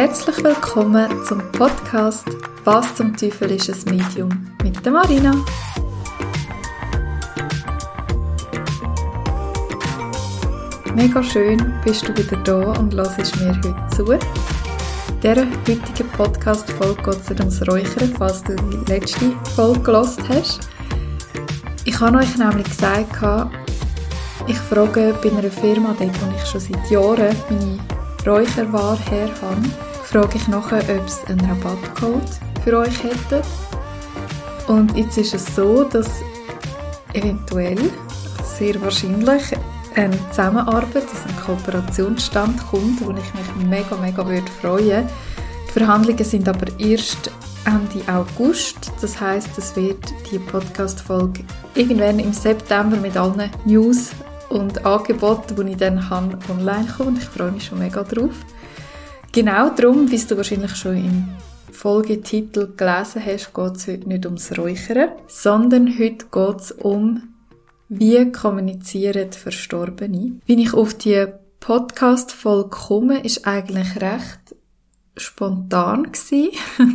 Herzlich willkommen zum Podcast «Was zum Teufel ist ein Medium?» mit der Marina. Mega schön bist du wieder da und hörst mir heute zu. In dieser heutigen Podcast-Folge geht es ums Räuchern, falls du die letzte Folge gehört hast. Ich habe euch nämlich gesagt, ich frage bei einer Firma, dort wo ich schon seit Jahren meine Räucherware her habe, frage ich nachher, ob es einen Rabattcode für euch hätte. Und jetzt ist es so, dass eventuell, sehr wahrscheinlich, eine Zusammenarbeit, also eine Kooperation stand kommt, wo ich mich mega würde freuen. Die Verhandlungen sind aber erst Ende August. Das heisst, es wird die Podcast-Folge irgendwann im September mit allen News und Angeboten, die ich dann habe, online kommen. Ich freue mich schon mega drauf. Genau darum, wie du wahrscheinlich schon im Folgetitel gelesen hast, geht es heute nicht ums Räuchern, sondern heute geht es um, wie kommunizieren Verstorbene. Wie ich auf die Podcast-Folge komme, ist eigentlich recht spontan gewesen.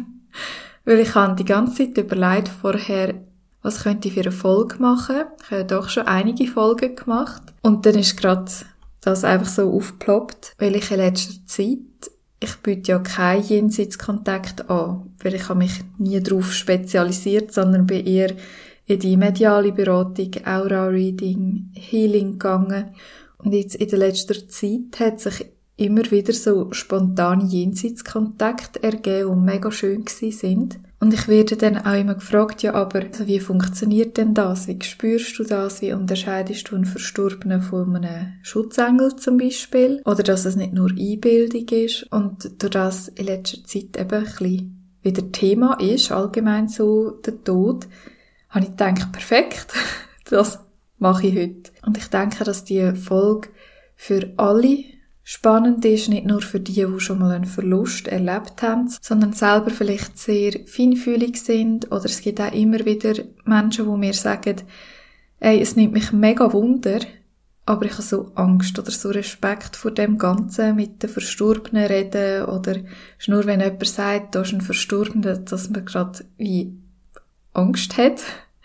Weil ich habe die ganze Zeit überlegt vorher, was könnte ich für eine Folge machen. Ich habe doch schon einige Folgen gemacht. Und dann ist gerade das einfach so aufgeploppt, weil ich in letzter Zeit, ich biete ja keinen Jenseitskontakt an, weil ich habe mich nie darauf spezialisiert, sondern bin eher in die mediale Beratung, Aura-Reading, Healing gegangen. Und jetzt in der letzten Zeit hat sich immer wieder so spontane Jenseitskontakte ergeben, die mega schön sind. Und ich werde dann auch immer gefragt, ja, aber wie funktioniert denn das? Wie spürst du das? Wie unterscheidest du einen Verstorbenen von einem Schutzengel zum Beispiel? Oder dass es nicht nur Einbildung ist und durch das in letzter Zeit eben ein bisschen wieder Thema ist, allgemein so der Tod, habe ich gedacht, perfekt, das mache ich heute. Und ich denke, dass die Folge für alle spannend ist, nicht nur für die schon mal einen Verlust erlebt haben, sondern selber vielleicht sehr feinfühlig sind. Oder es gibt auch immer wieder Menschen, die mir sagen, ey, es nimmt mich mega Wunder, aber ich habe so Angst oder so Respekt vor dem Ganzen, mit den Verstorbenen reden. Oder es ist nur, wenn jemand sagt, da ist ein Verstorbener, dass man gerade wie Angst hat.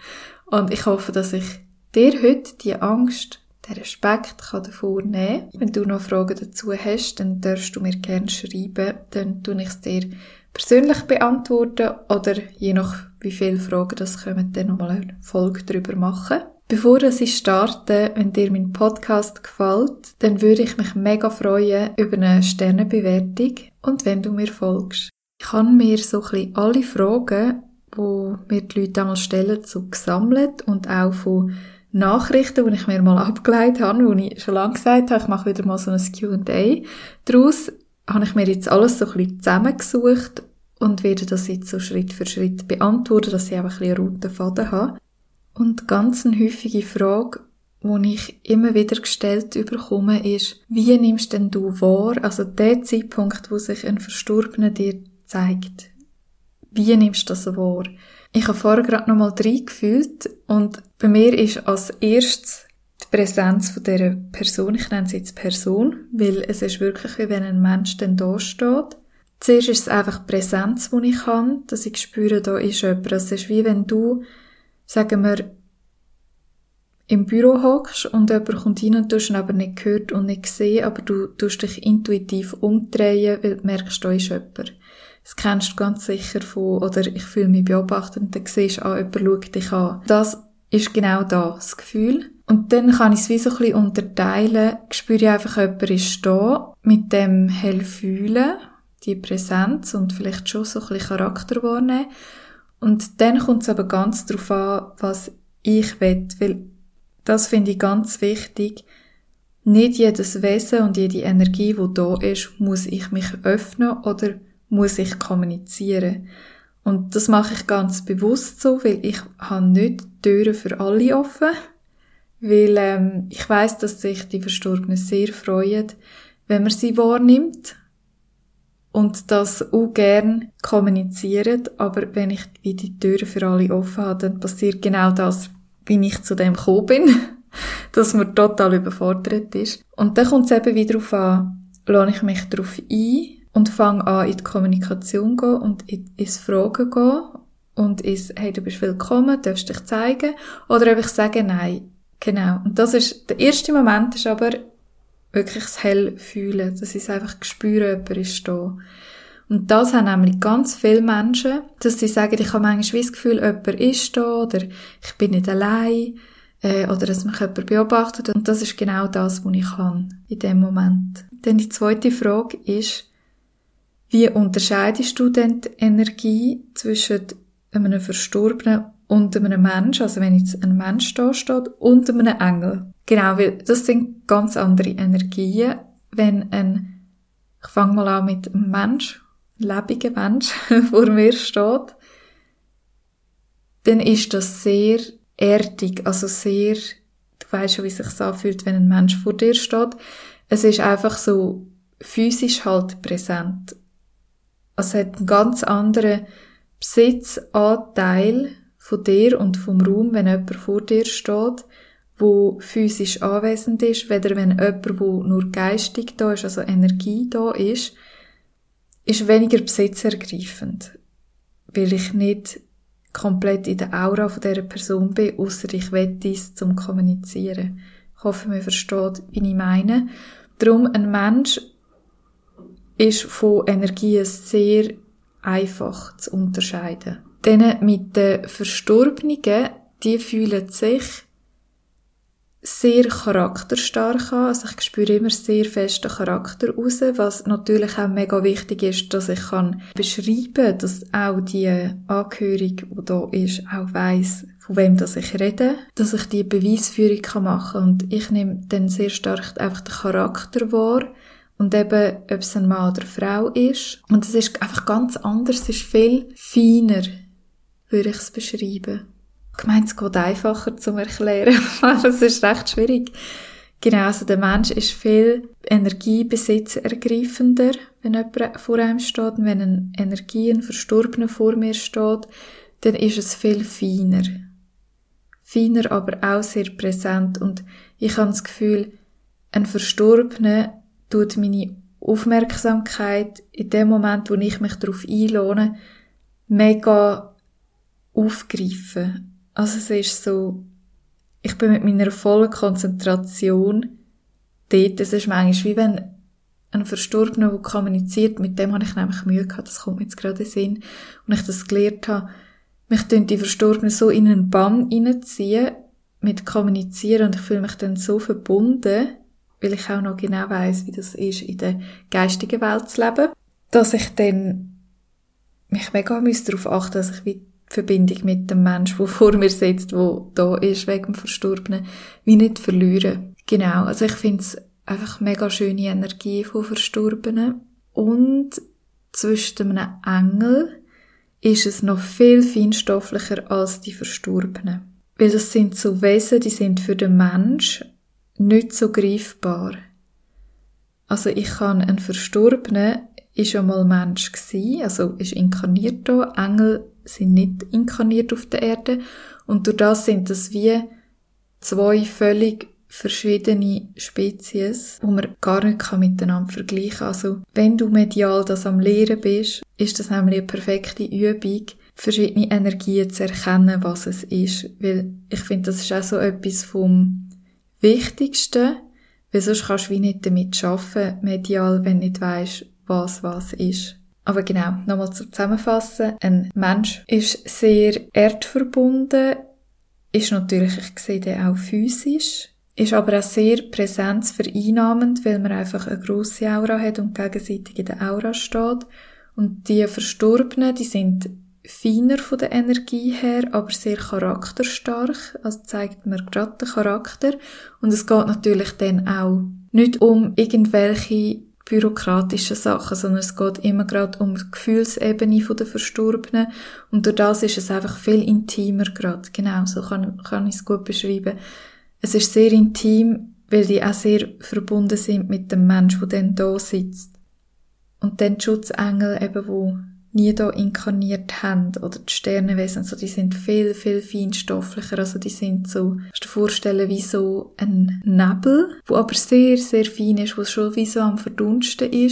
Und ich hoffe, dass ich dir heute die Angst, den Respekt davor nehmen kann. Wenn du noch Fragen dazu hast, dann darfst du mir gerne schreiben. Dann tue ich es dir persönlich beantworten oder je nach wie viele Fragen das kommen, dann nochmal eine Folge darüber machen. Bevor ich starte, wenn dir mein Podcast gefällt, dann würde ich mich mega freuen über eine Sternebewertung und wenn du mir folgst. Ich habe mir so ein bisschen alle Fragen, die mir die Leute einmal stellen, so gesammelt und auch von Nachrichten, die ich mir mal abgeleitet habe, wo ich schon lange gesagt habe, ich mache wieder mal so ein Q&A. Daraus habe ich mir jetzt alles so ein bisschen zusammengesucht und werde das jetzt so Schritt für Schritt beantworten, dass ich auch ein bisschen einen roten Faden habe. Und ganz eine häufige Frage, die ich immer wieder gestellt bekomme, ist, wie nimmst denn du wahr, also der Zeitpunkt, wo sich ein Verstorbener dir zeigt? Wie nimmst du das wahr? Ich habe vorher gerade noch mal reingefühlt und bei mir ist als erstes die Präsenz von dieser Person, ich nenne sie jetzt Person, weil es ist wirklich wie wenn ein Mensch dann da steht. Zuerst ist es einfach die Präsenz, die ich habe, dass ich spüre, da ist jemand. Es ist wie wenn du, sagen wir, im Büro hockst und jemand kommt rein und du hast ihn aber nicht gehört und nicht gesehen, aber du tust dich intuitiv umdrehen, weil du merkst, da ist jemand. Das kennst du ganz sicher von, oder ich fühle mich beobachtet und dann siehst du, jemand schaut dich an. Das ist genau das Gefühl. Und dann kann ich es wie so ein bisschen unterteilen. Ich spüre einfach, jemand ist da, mit dem hell fühlen, die Präsenz und vielleicht schon so ein bisschen Charakter wahrnehmen. Und dann kommt es aber ganz darauf an, was ich will, weil das finde ich ganz wichtig. Nicht jedes Wesen und jede Energie, die da ist, muss ich mich öffnen oder muss ich kommunizieren. Und das mache ich ganz bewusst so, weil ich habe nicht die Türen für alle offen, weil ich weiss, dass sich die Verstorbenen sehr freuen, wenn man sie wahrnimmt und das auch gern kommunizieren, aber wenn ich wie die Türen für alle offen habe, dann passiert genau das, wie ich zu dem gekommen bin, dass man total überfordert ist. Und dann kommt es eben wieder darauf an, lasse ich mich darauf ein und fange an, in die Kommunikation zu gehen und ins Fragen gehen und hey, du bist willkommen, darfst dich zeigen, oder ob ich sage nein. Genau. Und das ist, der erste Moment ist aber wirklich das Hell fühlen, dass ich es einfach spüre, jemand ist da. Und das haben nämlich ganz viele Menschen, dass sie sagen, ich habe manchmal das Gefühl, jemand ist da, oder ich bin nicht allein, oder dass mich jemand beobachtet. Und das ist genau das, was ich kann in dem Moment. Dann die zweite Frage ist, wie unterscheidest du denn die Energie zwischen einem Verstorbenen und einem Menschen, also wenn jetzt ein Mensch da steht, und einem Engel? Genau, weil das sind ganz andere Energien. Ich fange mal an mit einem Mensch, lebendiger Mensch vor mir steht, dann ist das sehr erdig, also sehr, du weisst schon, wie es sich anfühlt, wenn ein Mensch vor dir steht. Es ist einfach so physisch halt präsent. Also es hat einen ganz anderen Besitzanteil von dir und vom Raum, wenn jemand vor dir steht, wo physisch anwesend ist, weder wenn jemand, wo nur geistig da ist, also Energie da ist weniger besitzergreifend, weil ich nicht komplett in der Aura von dieser Person bin, ausser ich will dies zum Kommunizieren. Ich hoffe, man versteht, wie ich meine. Darum, ein Mensch ist von Energien sehr einfach zu unterscheiden. Dann mit den Verstorbenen, die fühlen sich sehr charakterstark an. Also ich spüre immer sehr festen Charakter raus, was natürlich auch mega wichtig ist, dass ich kann beschreiben, dass auch die Angehörige, die da ist, auch weiss, von wem das ich rede, dass ich die Beweisführung machen kann. Und ich nehme dann sehr stark einfach den Charakter wahr und eben, ob es ein Mann oder eine Frau ist. Und es ist einfach ganz anders, es ist viel feiner, würde ich es beschreiben. Ich meine, es geht einfacher zu erklären, aber es ist recht schwierig. Genau, also der Mensch ist viel energiebesitzergreifender, wenn jemand vor einem steht. Und wenn ein Verstorbener vor mir steht, dann ist es viel feiner. Feiner, aber auch sehr präsent. Und ich habe das Gefühl, ein Verstorbener tut meine Aufmerksamkeit in dem Moment, wo ich mich darauf einlasse, mega aufgreifen. Also es ist so, ich bin mit meiner vollen Konzentration dort. Es ist manchmal wie wenn ein Verstorbener, der kommuniziert, mit dem habe ich nämlich Mühe gehabt, das kommt mir jetzt gerade in den Sinn, und ich das gelernt habe, mich tun die Verstorbenen so in einen Bann reinziehen, mit Kommunizieren, und ich fühle mich dann so verbunden, weil ich auch noch genau weiss, wie das ist, in der geistigen Welt zu leben, dass ich dann mich mega darauf achten, dass ich wie die Verbindung mit dem Menschen, der vor mir sitzt, der da ist, wegen dem Verstorbenen, wie nicht verlieren. Genau, also ich finde es einfach mega schöne Energie von Verstorbenen. Und zwischen einem Engel ist es noch viel feinstofflicher als die Verstorbenen. Weil das sind so Wesen, die sind für den Mensch nicht so greifbar. Also ich kann einen Verstorbenen, ist ja mal Mensch gewesen, also ist inkarniert da. Engel sind nicht inkarniert auf der Erde. Und durch das sind das wie zwei völlig verschiedene Spezies, die man gar nicht miteinander vergleichen kann. Also wenn du medial das am Lehren bist, ist das nämlich eine perfekte Übung, verschiedene Energien zu erkennen, was es ist. Weil ich finde, das ist auch so etwas vom Wichtigsten, weil sonst kannst du wie nicht damit arbeiten, medial, wenn du nicht weisst, was ist. Aber genau, nochmal zum Zusammenfassen. Ein Mensch ist sehr erdverbunden, ist natürlich, ich sehe den auch physisch, ist aber auch sehr präsenzvereinnahmend, weil man einfach eine grosse Aura hat und gegenseitig in der Aura steht. Und die Verstorbenen, die sind feiner von der Energie her, aber sehr charakterstark, also zeigt mir gerade den Charakter. Und es geht natürlich dann auch nicht um irgendwelche bürokratischen Sachen, sondern es geht immer gerade um die Gefühlsebene der Verstorbenen. Und durch das ist es einfach viel intimer gerade. Genau, so kann ich es gut beschreiben. Es ist sehr intim, weil die auch sehr verbunden sind mit dem Mensch, der dann da sitzt. Und dann die Schutzengel eben, die nie da inkarniert haben, oder die Sternenwesen, so, die sind viel, viel feinstofflicher, also die sind so, kannst du dir vorstellen, wie so ein Nebel, wo aber sehr, sehr fein ist, wo schon wie so am Verdunsten ist,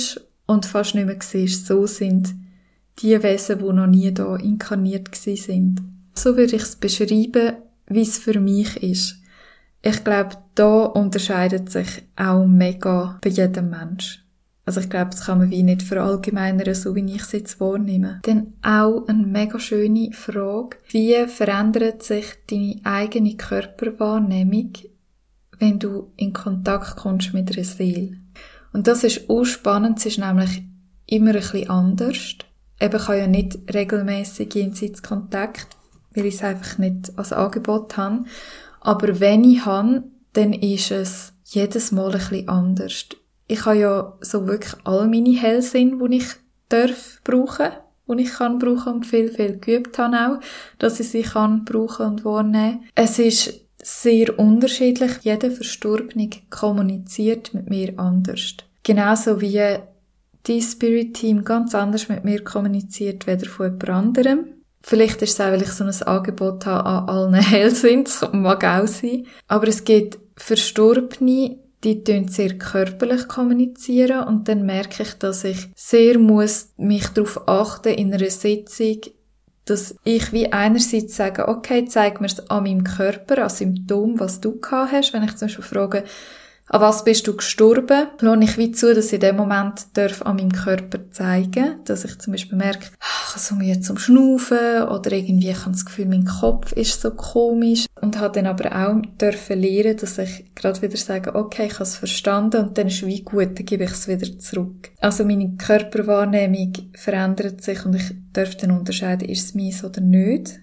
und fast nicht mehr siehst. So sind die Wesen, die noch nie da inkarniert gewesen sind. So würde ich es beschreiben, wie es für mich ist. Ich glaube, da unterscheidet sich auch mega bei jedem Mensch. Also ich glaube, das kann man wie nicht verallgemeinern, so wie ich es jetzt wahrnehme. Dann auch eine mega schöne Frage. Wie verändert sich deine eigene Körperwahrnehmung, wenn du in Kontakt kommst mit einer Seele? Und das ist auch spannend, es ist nämlich immer ein bisschen anders. Eben kann ja nicht regelmässig Jenseitskontakt, weil ich es einfach nicht als Angebot habe. Aber wenn ich habe, dann ist es jedes Mal ein bisschen anders. Ich habe ja so wirklich all meine Hellsinne, die ich brauchen, die ich kann brauchen und viel geübt habe auch, dass ich sie kann brauchen und wahrnehmen. Es ist sehr unterschiedlich. Jeder Verstorbene kommuniziert mit mir anders. Genauso wie die Spirit-Team ganz anders mit mir kommuniziert, weder von jemand anderem. Vielleicht ist es auch, weil ich so ein Angebot habe an allen Hellsinnen, das mag auch sein. Aber es gibt Verstorbene, die tun sehr körperlich kommunizieren und dann merke ich, dass ich sehr muss mich darauf achten in einer Sitzung, dass ich wie einerseits sage, okay, zeig mir es an meinem Körper, an Symptom, was du gehabt hast. Wenn ich zum Beispiel frage, an was bist du gestorben, lohne ich wie zu, dass ich in dem Moment an meinem Körper zeigen, dass ich zum Beispiel merke, ich habe so Mühe zum Schnaufen oder irgendwie ich habe das Gefühl, mein Kopf ist so komisch und habe dann aber auch dürfen lernen, dass ich gerade wieder sage, okay, ich habe es verstanden und dann ist wie gut, dann gebe ich es wieder zurück. Also meine Körperwahrnehmung verändert sich und ich darf dann unterscheiden, ist es meins oder nicht.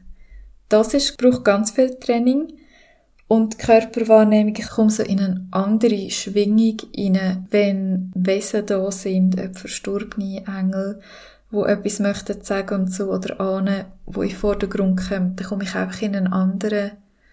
Braucht ganz viel Training. Und die Körperwahrnehmung, ich komme so in eine andere Schwingung rein, wenn Wesen da sind, ob verstorbene Engel, die etwas möchten sagen und so, oder Ahnen, die in den Vordergrund kommen, dann komme ich einfach in einen anderen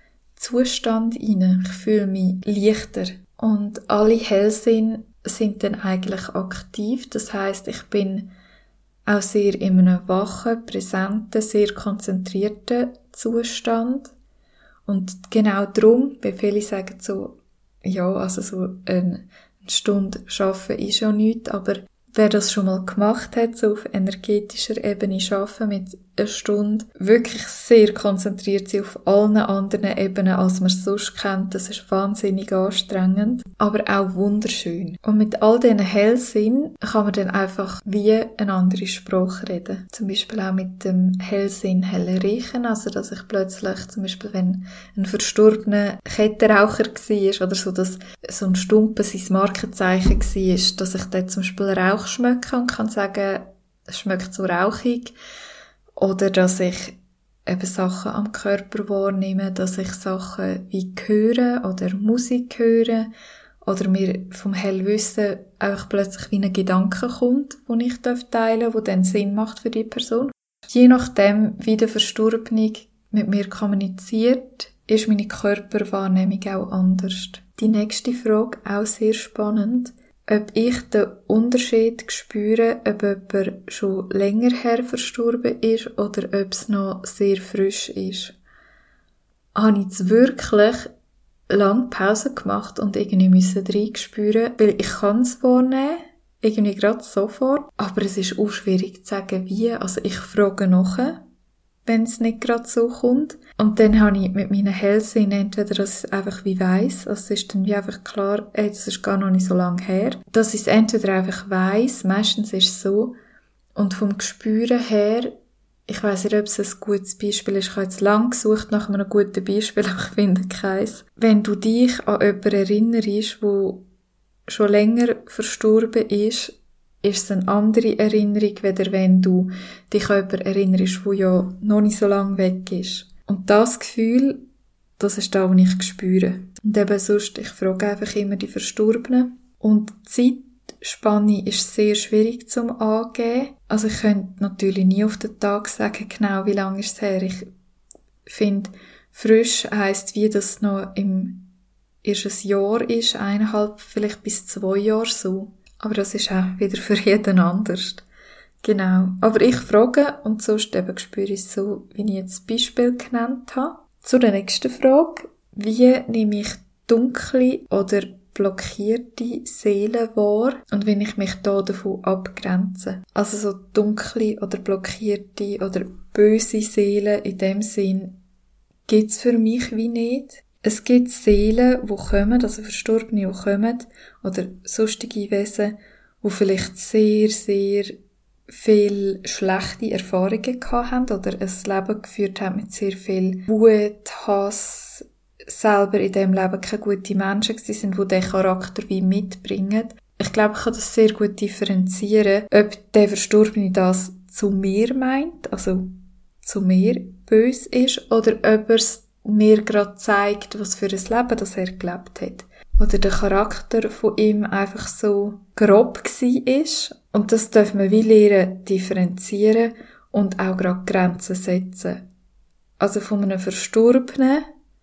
Zustand rein. Ich fühle mich leichter. Und alle Hellsinne sind dann eigentlich aktiv. Das heisst, ich bin auch sehr in einem wachen, präsenten, sehr konzentrierten Zustand. Und genau darum, weil viele sagen so, ja, also so eine Stunde arbeiten ist ja nichts, aber wer das schon mal gemacht hat, so auf energetischer Ebene arbeiten mit einer Stunde, wirklich sehr konzentriert sein auf allen anderen Ebenen, als man es sonst kennt, das ist wahnsinnig anstrengend, aber auch wunderschön. Und mit all diesen Hellsinn kann man dann einfach wie eine andere Sprache reden. Zum Beispiel auch mit dem Hellsinn helle riechen, also dass ich plötzlich, zum Beispiel wenn ein verstorbener Kettenraucher war oder so, dass so ein Stumpen sein Markenzeichen war, dass ich dort zum Beispiel Rauch schmecke und kann sagen, es schmeckt so rauchig. Oder dass ich eben Sachen am Körper wahrnehme, dass ich Sachen wie höre oder Musik höre oder mir vom Hellwissen einfach plötzlich wie ein Gedanke kommt, den ich teilen darf, der dann Sinn macht für die Person. Je nachdem, wie der Verstorbene mit mir kommuniziert, ist meine Körperwahrnehmung auch anders. Die nächste Frage, auch sehr spannend. Ob ich den Unterschied spüre, ob jemand schon länger her verstorben ist oder ob es noch sehr frisch ist. Habe ich jetzt wirklich lange Pause gemacht und irgendwie müssen reinspüren, weil ich kann es wahrnehmen, irgendwie gerade sofort, aber es ist auch schwierig zu sagen, wie. Also ich frage nachher, wenn es nicht gerade so kommt. Und dann habe ich mit meinen Hellsinnen entweder, dass ich einfach wie weiss, also es ist dann wie einfach klar, das ist gar noch nicht so lange her, dass ich es entweder einfach weiss, meistens ist es so, und vom Gespüren her, ich weiss nicht, ob es ein gutes Beispiel ist, ich habe jetzt lange gesucht nach einem guten Beispiel, aber ich finde keins. Wenn du dich an jemanden erinnerst, der schon länger verstorben ist es eine andere Erinnerung, weder wenn du dich an jemanden erinnerst, der ja noch nicht so lange weg ist. Und das Gefühl, das ist das, was ich spüre. Und eben sonst, ich frage einfach immer die Verstorbenen. Und die Zeitspanne ist sehr schwierig zum Angeben. Also ich könnte natürlich nie auf den Tag sagen, genau wie lange ist es her. Ich finde, frisch heisst wie, dass es noch erst ein Jahr ist, 1,5, vielleicht bis 2 Jahre so. Aber das ist auch wieder für jeden anders. Genau. Aber ich frage und sonst eben spüre ich es so, wie ich jetzt das Beispiel genannt habe. Zu der nächsten Frage. Wie nehme ich dunkle oder blockierte Seele wahr und wenn ich mich da davon abgrenze. Also so dunkle oder blockierte oder böse Seelen in dem Sinn gibt's für mich wie nicht. Es gibt Seelen, die kommen, also Verstorbene, die kommen, oder sonstige Wesen, die vielleicht sehr, sehr viel schlechte Erfahrungen gehabt haben oder ein Leben geführt haben mit sehr viel Wut, Hass, selber in diesem Leben keine guten Menschen gewesen sind, die diesen Charakter wie mitbringen. Ich glaube, ich kann das sehr gut differenzieren, ob der Verstorbene das zu mir meint, also zu mir böse ist, oder ob er es mir gerade zeigt, was für ein Leben das er gelebt hat. Oder der Charakter von ihm einfach so grob war. Und das darf man wie lernen, differenzieren und auch gerade Grenzen setzen. Also von einem Verstorbenen,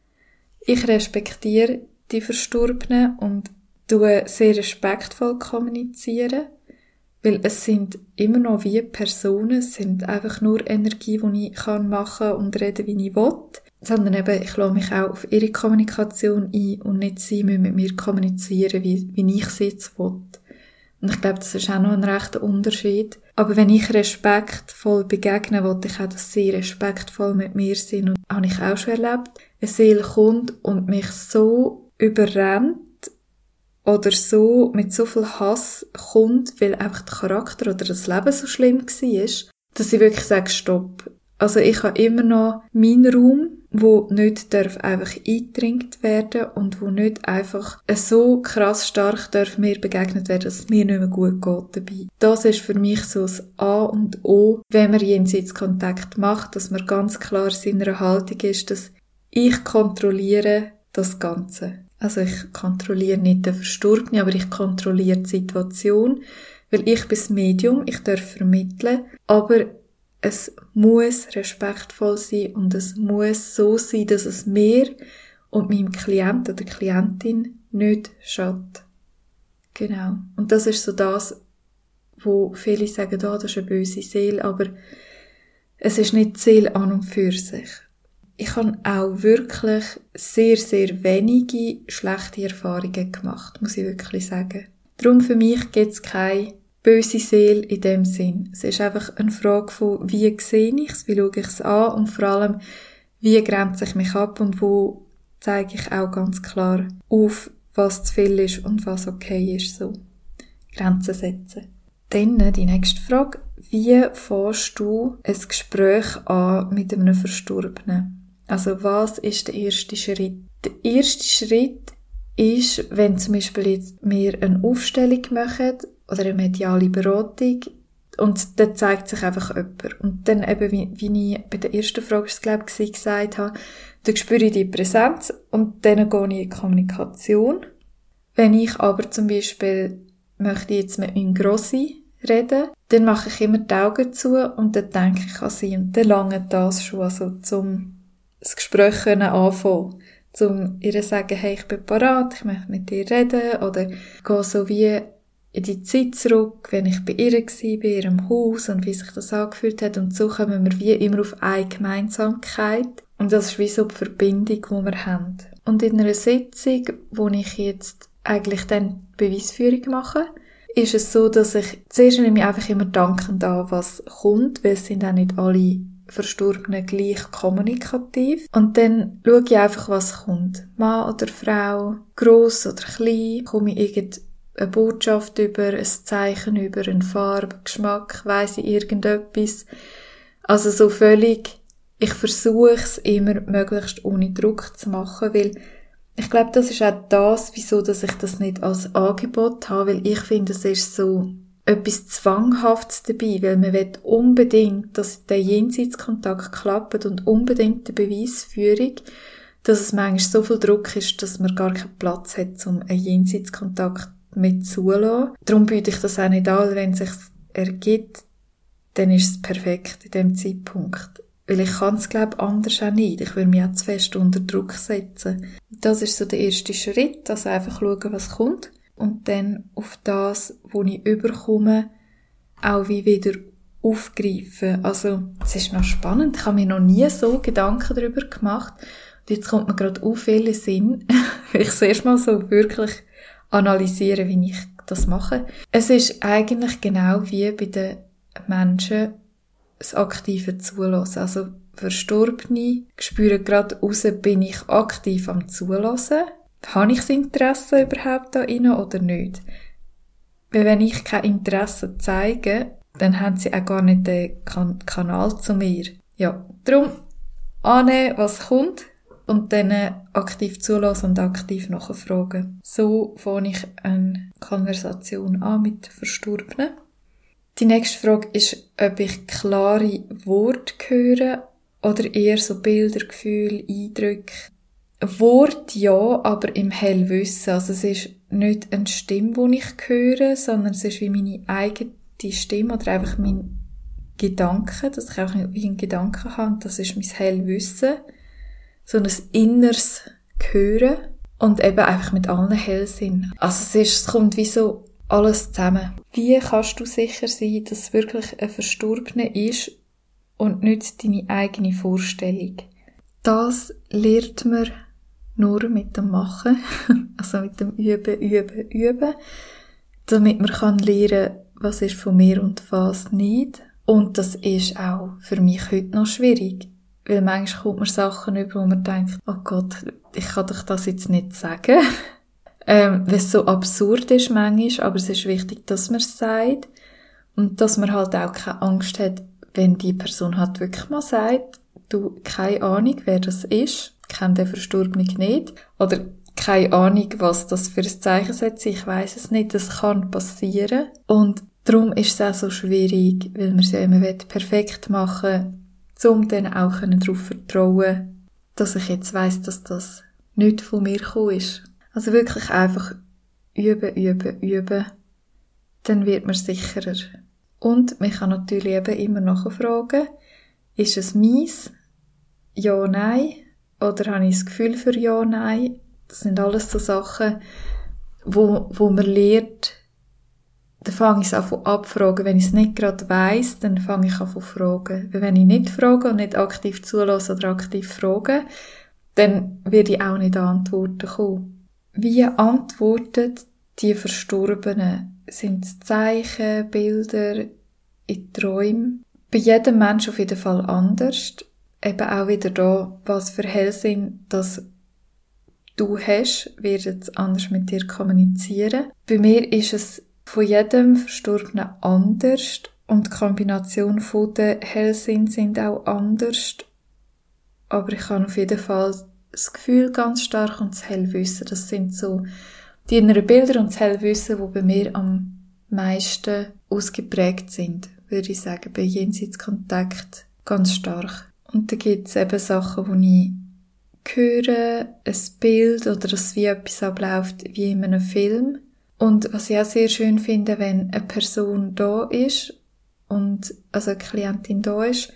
ich respektiere die Verstorbenen und tue sehr respektvoll kommunizieren, weil es sind immer noch wie Personen, es sind einfach nur Energie, die ich machen kann und reden, wie ich will. Sondern eben, ich lasse mich auch auf ihre Kommunikation ein und nicht sie müssen mit mir kommunizieren, wie ich sie jetzt will. Und ich glaube, das ist auch noch ein rechter Unterschied. Aber wenn ich respektvoll begegne, will ich auch, dass sie respektvoll mit mir sind. Und das habe ich auch schon erlebt. Eine Seele kommt und mich so überrennt oder so mit so viel Hass kommt, weil einfach der Charakter oder das Leben so schlimm war, dass ich wirklich sage, stopp. Also ich habe immer noch meinen Raum, wo nicht einfach eingedrängt werden und wo nicht einfach so krass stark darf mir begegnet werden, dass es mir nicht mehr gut geht dabei. Das ist für mich so das A und O, wenn man Jenseitskontakt macht, dass man ganz klar in seiner Haltung ist, dass ich kontrolliere das Ganze. Also ich kontrolliere nicht den Verstorbenen, aber ich kontrolliere die Situation, weil ich bin das Medium, ich darf vermitteln, aber es muss respektvoll sein und es muss so sein, dass es mir und meinem Klient oder Klientin nicht schadet. Genau. Und das ist so das, wo viele sagen, das ist eine böse Seele, aber es ist nicht die Seele an und für sich. Ich habe auch wirklich sehr, sehr wenige schlechte Erfahrungen gemacht, muss ich wirklich sagen. Darum für mich gibt es keine böse Seele in dem Sinn. Es ist einfach eine Frage von, wie sehe ich es, wie schaue ich es an und vor allem, wie grenze ich mich ab und wo zeige ich auch ganz klar auf, was zu viel ist und was okay ist, so. Grenzen setzen. Dann die nächste Frage. Wie fährst du ein Gespräch an mit einem Verstorbenen? Also was ist der erste Schritt? Der erste Schritt ist, wenn zum Beispiel jetzt wir eine Aufstellung machen oder eine mediale Beratung und dann zeigt sich einfach jemand. Und dann eben, wie ich bei der ersten Frage, gesagt habe, dann spüre ich die Präsenz und dann gehe ich in die Kommunikation. Wenn ich aber zum Beispiel möchte jetzt mit meinem Grossi reden, dann mache ich immer die Augen zu und dann denke ich an sie und dann lange das schon, also zum das Gespräch anfangen, zum ihr sagen, hey, ich bin parat, ich möchte mit dir reden oder gehe so wie in die Zeit zurück, wenn ich bei ihr war, bei ihrem Haus und wie sich das angefühlt hat und so kommen wir wie immer auf eine Gemeinsamkeit und das ist wie so die Verbindung, die wir haben. Und in einer Sitzung, wo ich jetzt eigentlich dann die Beweisführung mache, ist es so, dass ich zuerst nehme ich einfach immer dankend an, was kommt, weil es sind auch nicht alle Verstorbenen gleich kommunikativ. Und dann schaue ich einfach, was kommt. Mann oder Frau, gross oder klein, komme ich irgendeine Botschaft über, ein Zeichen über, eine Farbe, Geschmack, weiss ich irgendetwas. Also so völlig, ich versuche es immer möglichst ohne Druck zu machen, weil ich glaube, das ist auch das, wieso dass ich das nicht als Angebot habe, weil ich finde, es ist so etwas Zwanghaftes dabei, weil man will unbedingt, dass der Jenseitskontakt klappt und unbedingt die Beweisführung, dass es manchmal so viel Druck ist, dass man gar keinen Platz hat, um einen Jenseitskontakt mit zulassen. Darum biete ich das auch nicht an, wenn es sich ergibt, dann ist es perfekt in dem Zeitpunkt. Weil ich kann es, glaube ich, anders auch nicht. Ich will mich auch zu fest unter Druck setzen. Das ist so der erste Schritt, also einfach schauen, was kommt. Und dann auf das, was ich überkomme, auch wie wieder aufgreifen. Also, es ist noch spannend. Ich habe mir noch nie so Gedanken darüber gemacht. Und jetzt kommt mir gerade auch viel in den Sinn, weil ich das erste Mal so wirklich analysieren, wie ich das mache. Es ist eigentlich genau wie bei den Menschen das aktive Zuhören. Also Verstorbene spüren gerade raus, bin ich aktiv am Zuhören? Habe ich das Interesse überhaupt da rein oder nicht? Weil wenn ich kein Interesse zeige, dann haben sie auch gar nicht den Kanal zu mir. Ja, darum annehmen, was kommt und dann aktiv zulassen und aktiv nachfragen. So fange ich eine Konversation an mit Verstorbenen. Die nächste Frage ist, ob ich klare Worte höre oder eher so Bilder, Gefühle, Eindrücke. Wort ja, aber im Hellwissen. Also es ist nicht eine Stimme, die ich höre, sondern es ist wie meine eigene Stimme oder einfach mein Gedanke, dass ich auch einen Gedanken habe. Das ist mein Hellwissen. So ein inneres Hören und eben einfach mit allen Hellsinn. Also es kommt wie so alles zusammen. Wie kannst du sicher sein, dass es wirklich ein Verstorbener ist und nicht deine eigene Vorstellung? Das lernt man nur mit dem Machen, also mit dem Üben, damit man kann lernen, was ist von mir und was nicht. Und das ist auch für mich heute noch schwierig, weil manchmal kommt man Sachen über, wo man denkt, oh Gott, ich kann doch das jetzt nicht sagen, weil es so absurd ist manchmal, aber es ist wichtig, dass man es sagt und dass man halt auch keine Angst hat, wenn die Person halt wirklich mal sagt, du, keine Ahnung, wer das ist, kenne den Verstorbenen nicht, oder keine Ahnung, was das für ein Zeichen setzt, ich weiss es nicht, das kann passieren. Und darum ist es auch so schwierig, weil man es ja immer perfekt machen will, um dann auch darauf vertrauen, dass ich jetzt weiss, dass das nicht von mir gekommen ist. Also wirklich einfach üben, dann wird man sicherer. Und man kann natürlich eben immer nachfragen, ist es meins? Ja, nein? Oder habe ich das Gefühl für ja, nein? Das sind alles so Sachen, wo man lernt. Dann fange ich es an von abfragen. Wenn ich es nicht gerade weiss, dann fange ich an von fragen. Weil wenn ich nicht frage und nicht aktiv zulasse oder aktiv frage, dann werde ich auch nicht Antworten kommen. Wie antworten die Verstorbenen? Sind es Zeichen, Bilder, in Träumen? Bei jedem Menschen auf jeden Fall anders. Eben auch wieder da, was für Hellsinn das du hast, wird jetzt anders mit dir kommunizieren. Bei mir ist es von jedem Verstorbenen anders und die Kombination von den Hellsinn sind auch anders. Aber ich habe auf jeden Fall das Gefühl ganz stark und das Hellwissen. Das sind so die inneren Bilder und das Hellwissen, die bei mir am meisten ausgeprägt sind, würde ich sagen, bei Jenseitskontakt ganz stark. Und da gibt es eben Sachen, wo ich höre, ein Bild oder dass wie etwas abläuft wie in einem Film. Und was ich auch sehr schön finde, wenn eine Person da ist und also eine Klientin da ist,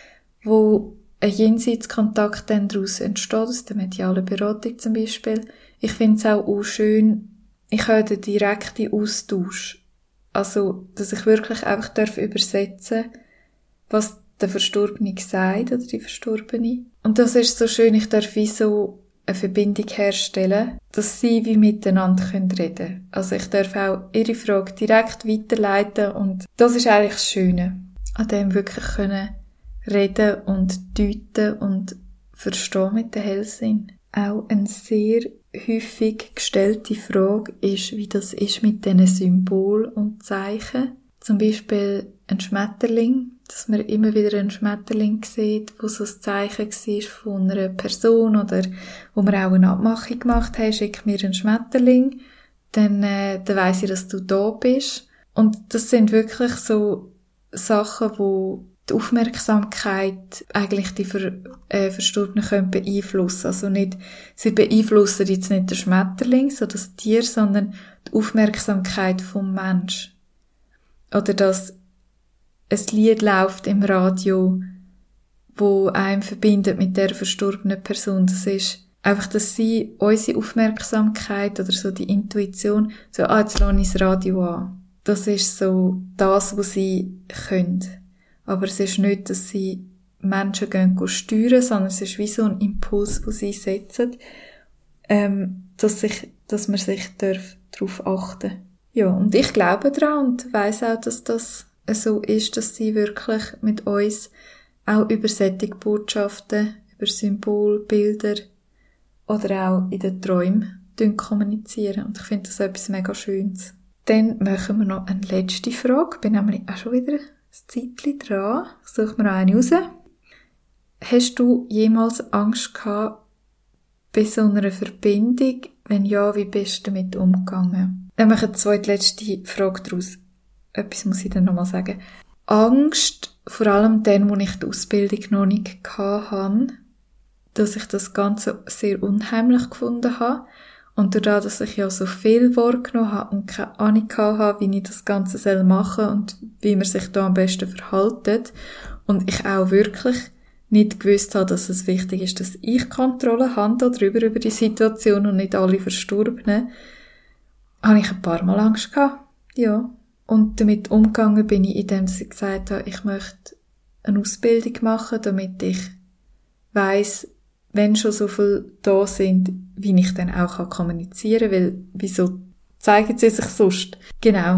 wo ein Jenseitskontakt dann daraus entsteht, aus der medialen Beratung zum Beispiel. Ich finde es auch schön, ich höre den direkten Austausch. Also, dass ich wirklich einfach übersetzen darf, was der Verstorbene sagt oder die Verstorbene. Und das ist so schön, ich darf wie so eine Verbindung herstellen, dass sie wie miteinander reden können. Also ich darf auch ihre Frage direkt weiterleiten und das ist eigentlich das Schöne, an dem wirklich können reden und deuten und verstehen mit dem Hellsinn. Auch eine sehr häufig gestellte Frage ist, wie das ist mit diesen Symbolen und Zeichen. Zum Beispiel ein Schmetterling, dass man immer wieder einen Schmetterling sieht, wo so ein Zeichen war von einer Person oder wo wir auch eine Abmachung gemacht haben, schick mir einen Schmetterling, dann weiss ich, dass du da bist. Und das sind wirklich so Sachen, wo die Aufmerksamkeit eigentlich die Verstorbenen können beeinflussen. Also nicht, sie beeinflussen jetzt nicht den Schmetterling, so das Tier, sondern die Aufmerksamkeit vom Mensch. Oder dass ein Lied läuft im Radio, wo einem verbindet mit der verstorbenen Person. Das ist einfach, dass sie unsere Aufmerksamkeit oder so die Intuition, so, jetzt lasse ich das Radio an. Das ist so das, was sie können. Aber es ist nicht, dass sie Menschen steuern, sondern es ist wie so ein Impuls, den sie setzen. dass man sich darauf achten darf. Ja, und ich glaube daran und weiss auch, dass das so ist, dass sie wirklich mit uns auch über solche Botschaften, über Symbole, Bilder oder auch in den Träumen kommunizieren. Und ich finde das etwas mega Schönes. Dann machen wir noch eine letzte Frage. Ich bin nämlich auch schon wieder ein Zeitchen dran. Ich suche mir noch eine raus. Hast du jemals Angst gehabt bei so einer Verbindung? Wenn ja, wie bist du damit umgegangen? Dann mache ich eine zweitletzte Frage daraus. Etwas muss ich dann nochmal sagen. Angst, vor allem dann, wo ich die Ausbildung noch nicht hatte, dass ich das Ganze sehr unheimlich gefunden habe. Und dadurch, dass ich ja so viel wahrgenommen habe und keine Ahnung hatte, wie ich das Ganze machen soll und wie man sich da am besten verhält. Und ich auch wirklich nicht gewusst habe, dass es wichtig ist, dass ich Kontrolle habe darüber, über die Situation und nicht alle Verstorbenen, habe ich ein paar Mal Angst gehabt. Ja. Und damit umgegangen bin ich, indem ich gesagt habe, ich möchte eine Ausbildung machen, damit ich weiss, wenn schon so viele da sind, wie ich dann auch kommunizieren kann, weil wieso zeigen sie sich sonst? Genau.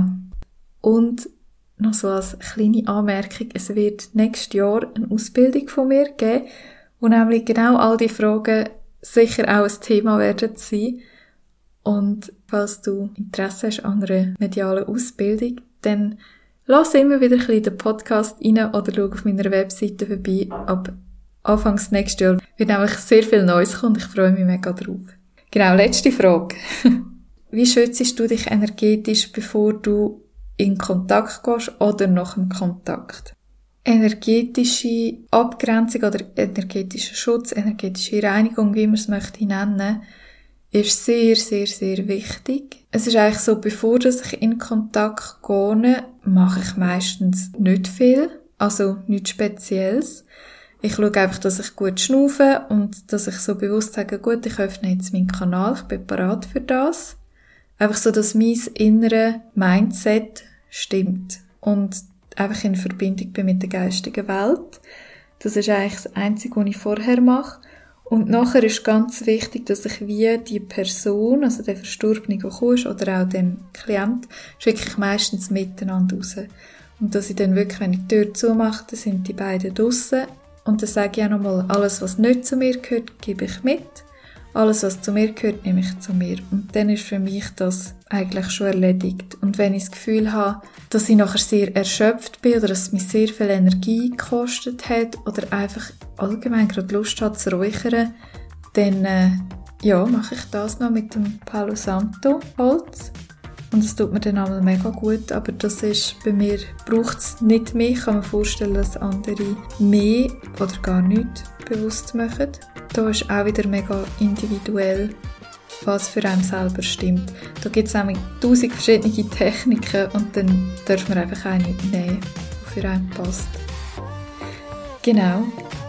Und noch so als kleine Anmerkung, es wird nächstes Jahr eine Ausbildung von mir geben, wo nämlich genau all die Fragen sicher auch ein Thema werden sein. Und falls du Interesse hast an einer medialen Ausbildung, dann lass immer wieder ein bisschen den Podcast rein oder schau auf meiner Webseite vorbei. Ab Anfangs nächstes Jahr wird nämlich sehr viel Neues kommen und ich freue mich mega drauf. Genau, letzte Frage. Wie schützt du dich energetisch, bevor du in Kontakt gehst oder nach dem Kontakt? Energetische Abgrenzung oder energetischer Schutz, energetische Reinigung, wie man es möchte nennen, ist sehr, sehr, sehr wichtig. Es ist eigentlich so, bevor ich in Kontakt gehe, mache ich meistens nicht viel, also nichts Spezielles. Ich schaue einfach, dass ich gut schnaufe und dass ich so bewusst sage, gut, ich öffne jetzt meinen Kanal, ich bin bereit für das. Einfach so, dass mein innere Mindset stimmt und einfach in Verbindung bin mit der geistigen Welt. Das ist eigentlich das Einzige, was ich vorher mache. Und nachher ist ganz wichtig, dass ich wie die Person, also der Verstorbene, der gekommen ist, oder auch den Klient, schicke ich meistens miteinander raus. Und dass ich dann wirklich, wenn ich die Tür zumache, dann sind die beiden draussen. Und dann sage ich auch nochmal, alles, was nicht zu mir gehört, gebe ich mit. Alles, was zu mir gehört, nehme ich zu mir. Und dann ist für mich das eigentlich schon erledigt. Und wenn ich das Gefühl habe, dass ich nachher sehr erschöpft bin oder dass es mich sehr viel Energie gekostet hat oder einfach allgemein gerade Lust hat zu räuchern, dann mache ich das noch mit dem Palo Santo Holz. Und das tut mir dann einmal mega gut, aber das ist, bei mir braucht es nicht mehr. Ich kann mir vorstellen, dass andere mehr oder gar nichts bewusst machen. Da ist auch wieder mega individuell, was für einen selber stimmt. Da gibt es nämlich 1000 verschiedene Techniken und dann darf man einfach eine nehmen, die für einen passt. Genau.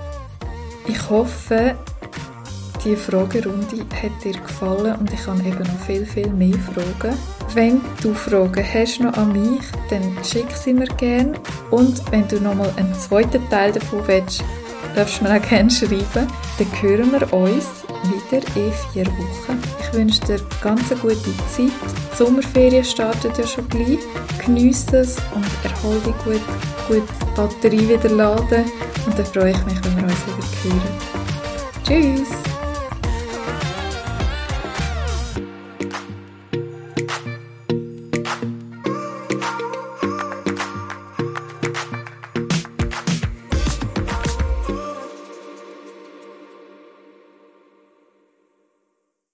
Ich hoffe, die Fragerunde hat dir gefallen und ich habe eben noch viel, viel mehr Fragen. Wenn du Fragen hast noch an mich, dann schick sie mir gerne. Und wenn du nochmal einen zweiten Teil davon willst, darfst du mir auch gerne schreiben. Dann hören wir uns wieder in 4 Wochen. Ich wünsche dir ganz eine gute Zeit. Die Sommerferien starten ja schon gleich. Geniesse es und erhol dich gut die Batterie wieder laden. Und dann freue ich mich, wenn wir uns wieder hören. Tschüss!